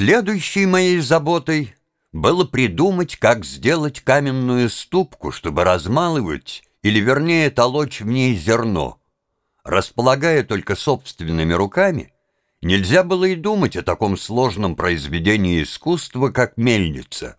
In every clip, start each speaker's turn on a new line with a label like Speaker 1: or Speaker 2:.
Speaker 1: Следующей моей заботой было придумать, как сделать каменную ступку, чтобы размалывать, или вернее толочь в ней зерно. Располагая только собственными руками, нельзя было и думать о таком сложном произведении искусства, как мельница.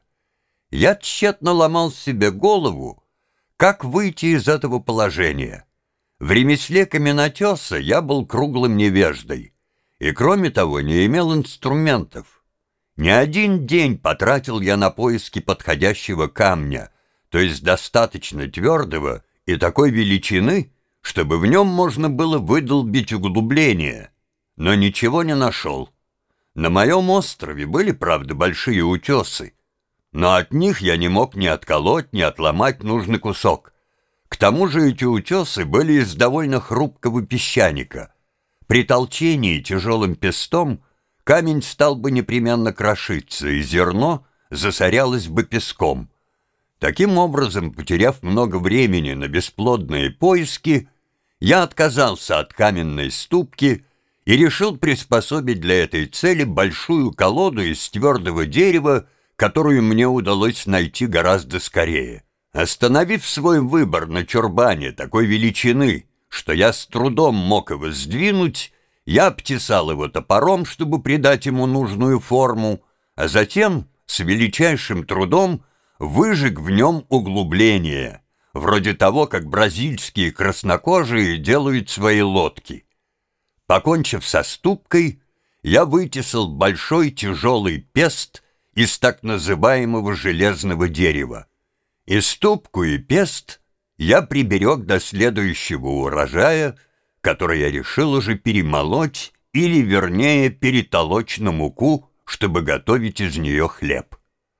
Speaker 1: Я тщетно ломал себе голову, как выйти из этого положения. В ремесле каменотеса я был круглым невеждой и, кроме того, не имел инструментов. Не один день потратил я на поиски подходящего камня, то есть достаточно твердого и такой величины, чтобы в нем можно было выдолбить углубление, но ничего не нашел. На моем острове были, правда, большие утесы, но от них я не мог ни отколоть, ни отломать нужный кусок. К тому же эти утесы были из довольно хрупкого песчаника. При толчении тяжелым пестом камень стал бы непременно крошиться, и зерно засорялось бы песком. Таким образом, потеряв много времени на бесплодные поиски, я отказался от каменной ступки и решил приспособить для этой цели большую колоду из твердого дерева, которую мне удалось найти гораздо скорее. Остановив свой выбор на чурбане такой величины, что я с трудом мог его сдвинуть, я обтесал его топором, чтобы придать ему нужную форму, а затем с величайшим трудом выжег в нем углубление, вроде того, как бразильские краснокожие делают свои лодки. Покончив со ступкой, я вытесал большой тяжелый пест из так называемого железного дерева. И ступку, и пест я приберег до следующего урожая, который я решил уже перемолоть, или, вернее, перетолочь на муку, чтобы готовить из нее хлеб.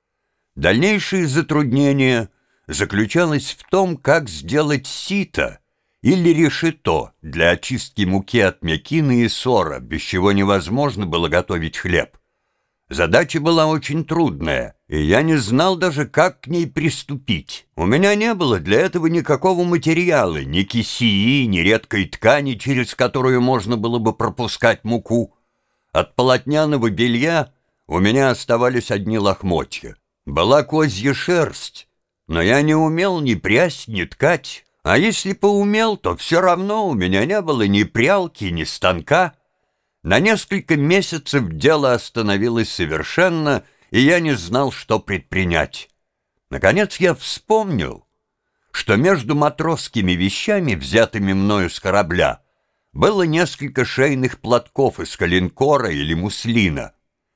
Speaker 1: Дальнейшее затруднение заключалось в том, как сделать сито или решето для очистки муки от мекины и сора, без чего невозможно было готовить хлеб. Задача была очень трудная, и я не знал даже, как к ней приступить. У меня не было для этого никакого материала, ни кисеи, ни редкой ткани, через которую можно было бы пропускать муку. От полотняного белья у меня оставались одни лохмотья. Была козья шерсть, но я не умел ни прясть, ни ткать, а если поумел, то все равно у меня не было ни прялки, ни станка. На несколько месяцев дело остановилось совершенно, и я не знал, что предпринять. Наконец я вспомнил, что между матросскими вещами, взятыми мною с корабля, было несколько шейных платков из коленкора или муслина.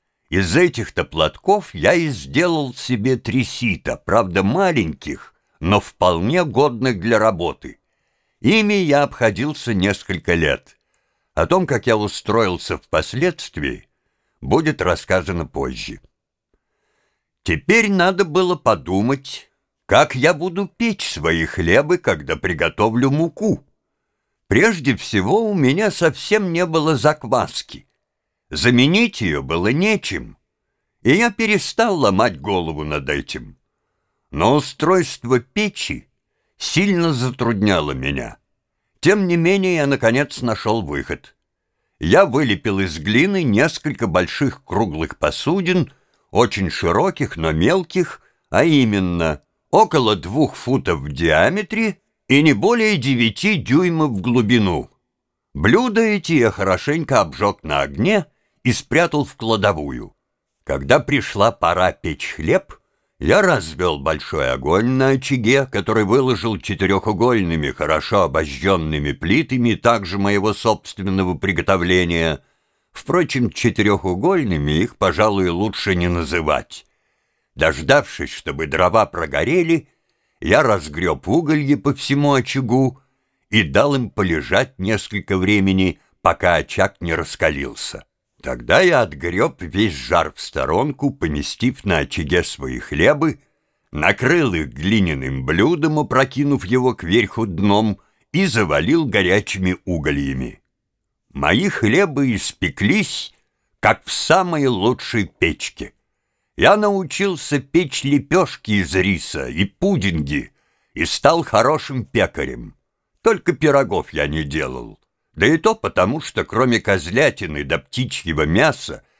Speaker 1: Из этих-то платков я и сделал себе 3 сита, правда маленьких, но вполне годных для работы. Ими я обходился несколько лет. О том, как я устроился впоследствии, будет рассказано позже. Теперь надо было подумать, как я буду печь свои хлебы, когда приготовлю муку. Прежде всего, у меня совсем не было закваски. Заменить ее было нечем, и я перестал ломать голову над этим. Но устройство печи сильно затрудняло меня. Тем не менее, я, наконец, нашел выход. Я вылепил из глины несколько больших круглых посудин, очень широких, но мелких, а именно около 2 футов в диаметре и не более 9 дюймов в глубину. Блюда эти я хорошенько обжег на огне и спрятал в кладовую. Когда пришла пора печь хлеб, я развел большой огонь на очаге, который выложил 4-угольными, хорошо обожженными плитами, также моего собственного приготовления. Впрочем, 4-угольными их, пожалуй, лучше не называть. Дождавшись, чтобы дрова прогорели, я разгреб уголье по всему очагу и дал им полежать несколько времени, пока очаг не раскалился. Тогда я отгреб весь жар в сторонку, поместив на очаге свои хлебы, накрыл их глиняным блюдом, опрокинув его кверху дном, и завалил горячими угольями. Мои хлебы испеклись, как в самой лучшей печке. Я научился печь лепешки из риса и пудинги и стал хорошим пекарем. Только пирогов я не делал. Да и то потому, что кроме козлятины да птичьего мяса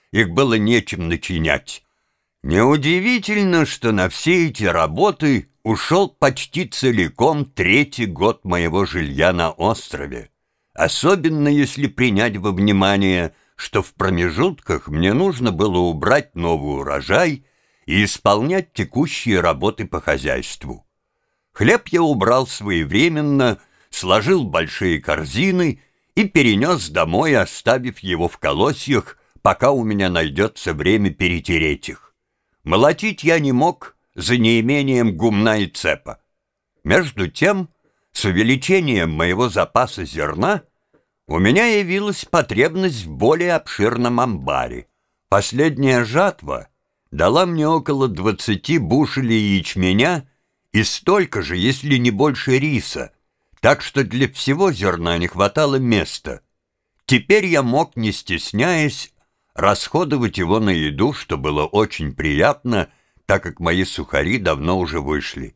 Speaker 1: их было нечем начинять. Неудивительно, что на все эти работы ушел почти целиком третий год моего жилья на острове, особенно если принять во внимание, что в промежутках мне нужно было убрать новый урожай и исполнять текущие работы по хозяйству. Хлеб я убрал своевременно, сложил большие корзины и перенес домой, оставив его в колосьях, пока у меня найдется время перетереть их. Молотить я не мог за неимением гумна и цепа. Между тем, с увеличением моего запаса зерна у меня явилась потребность в более обширном амбаре. Последняя жатва дала мне около 20 бушелей ячменя и столько же, если не больше, риса, так что для всего зерна не хватало места. Теперь я мог, не стесняясь, расходовать его на еду, что было очень приятно, так как мои сухари давно уже вышли.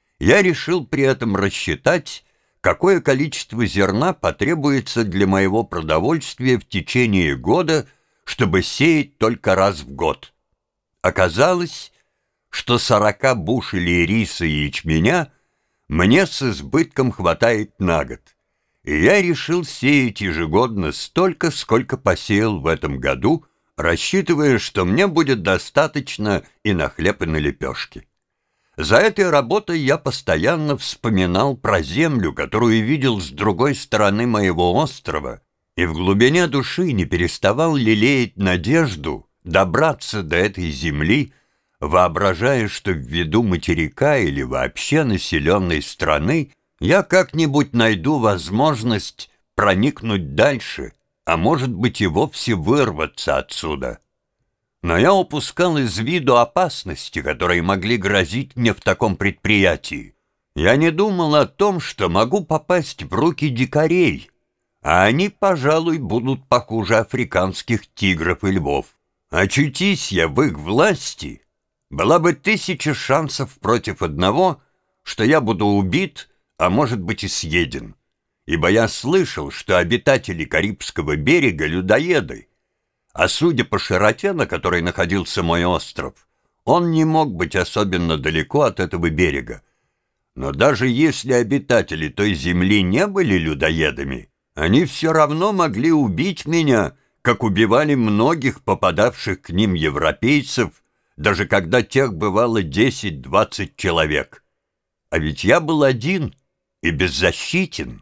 Speaker 1: Я решил при этом рассчитать, какое количество зерна потребуется для моего продовольствия в течение года, чтобы сеять только раз в год. Оказалось, что 40 бушелей риса и ячменя мне с избытком хватает на год, и я решил сеять ежегодно столько, сколько посеял в этом году, рассчитывая, что мне будет достаточно и на хлеб, и на лепешки. За этой работой я постоянно вспоминал про землю, которую видел с другой стороны моего острова, и в глубине души не переставал лелеять надежду добраться до этой земли, воображая, что ввиду материка или вообще населенной страны я как-нибудь найду возможность проникнуть дальше, а может быть и вовсе вырваться отсюда. Но я упускал из виду опасности, которые могли грозить мне в таком предприятии. Я не думал о том, что могу попасть в руки дикарей, а они, пожалуй, будут похуже африканских тигров и львов. Очутись я в их власти, была бы 1000 шансов против одного, что я буду убит, а может быть и съеден. Ибо я слышал, что обитатели Карибского берега — людоеды, а судя по широте, на которой находился мой остров, он не мог быть особенно далеко от этого берега. Но даже если обитатели той земли не были людоедами, они все равно могли убить меня, как убивали многих попадавших к ним европейцев, даже когда тех бывало 10-20 человек. А ведь я был один и беззащитен.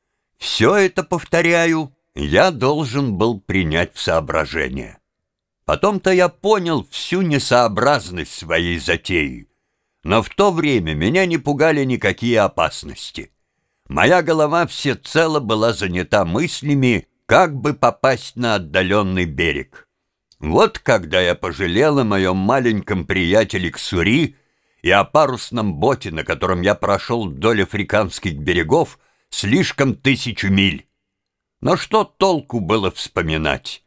Speaker 1: Все это, повторяю, я должен был принять в соображение. Потом-то я понял всю несообразность своей затеи, но в то время меня не пугали никакие опасности. Моя голова всецело была занята мыслями, как бы попасть на отдаленный берег. Вот когда я пожалел о моем маленьком приятеле Ксури и о парусном боте, на котором я прошел вдоль африканских берегов слишком 1000 миль. Но что толку было вспоминать?